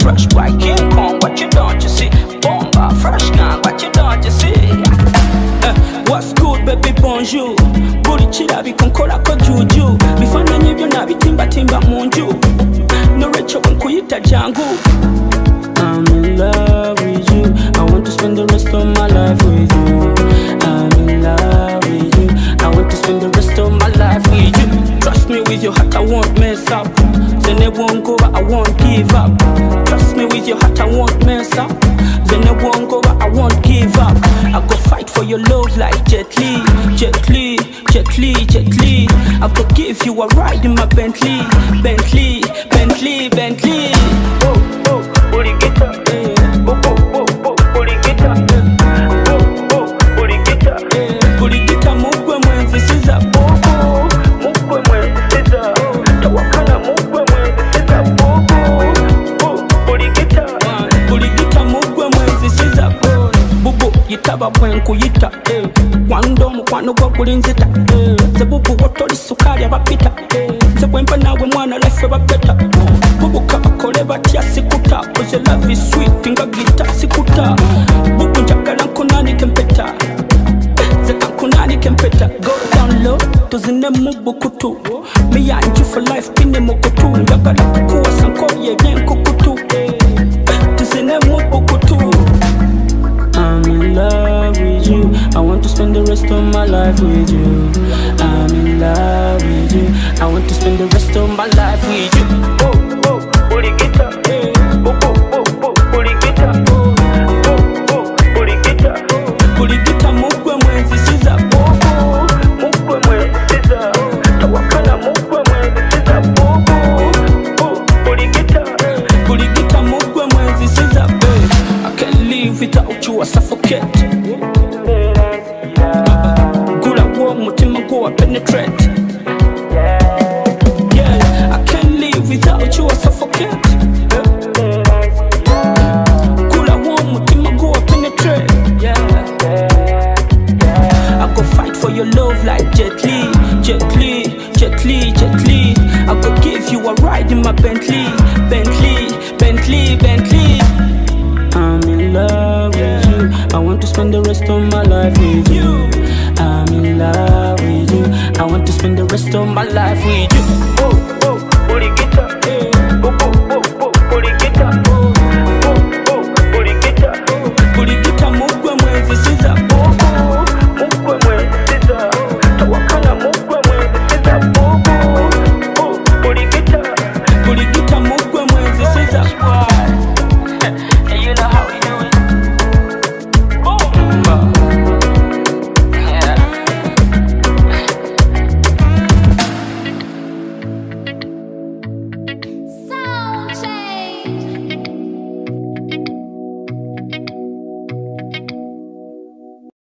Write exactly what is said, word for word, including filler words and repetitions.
Fresh boy King Kong, what you don't you see? Bomba, fresh gun, what you don't you see? Uh, what's good baby bonjour? Buri chirabi konkola ko juju. Bifana nyibyo na bitimba timba munju. No recho kuyita jangu. I'm in love with you. I want to spend the rest of my life with you. I'm in love with you. I want to spend the rest of my life with you. Trust me with your heart, I won't mess up. Then it won't go, but I won't give up. Trust me with your heart, I won't mess up. Then it won't go, but I won't give up. I go fight for your love like Jet Li, Jet Li, Jet Li, Jet Li. I go give you a ride in my Bentley, Bentley, Bentley, Bentley. Oh, oh, booty guitar, eh. Oh, oh, oh, oh, booty guitar, eh. Oh, oh, booty guitar, eh. Booty guitar, mukwe mwenzi siza. Oh, oh, mukwe mwenzi siza. Tawakana mukwe mwenzi siza. Oh, oh, oh, booty guitar, booty guitar, mukwe mwenzi siza. Bubu yitaba kwenku yita, eh. Wando mukwano gwa kulinzita, eh. Zebubu wotoli sukali abapita, eh. Zebwempa nawe mwana life bapeta. Bubu kabakole batya sikuta. Cause your love is sweet, inga gita sikuta. Bubu njagala nkunani kempeta. Zeka nkunani kempeta. Go down low, tuzine mubu kutu. Me and you for life, pine mukutu. Njagala kukuwa sanko ye yen kukutu. Tuzine mubu kutu. I'm in love with you. I want to spend the rest of my life with you. I'm in love with you. I want to spend the rest of my life with you. Oh, oh, booty guitar, eh. Oh, oh, oh, oh, booty guitar. Oh, oh, oh, booty guitar. Booty guitar, mukwe mwenzi siza. Oh, oh, mukwe mwenzi siza. Tawakana mukwe mwenzi siza. Oh, oh, oh, booty guitar. Booty guitar, mukwe mwenzi siza. I can't live without you, I suffocate. Gula wo mutima go I penetrate. Yeah, I can't live without you, I suffocate. Gula wo mutima go I penetrate. Yeah, I go fight for your love like Jet Li, Jet Li, Jet Li, Jet Li. I go give you a ride in my Bentley, Bentley, Bentley, Bentley. I'm in love with you. I want to spend the rest of my life with you. I'm in love with you. I want to spend the rest of my life with you.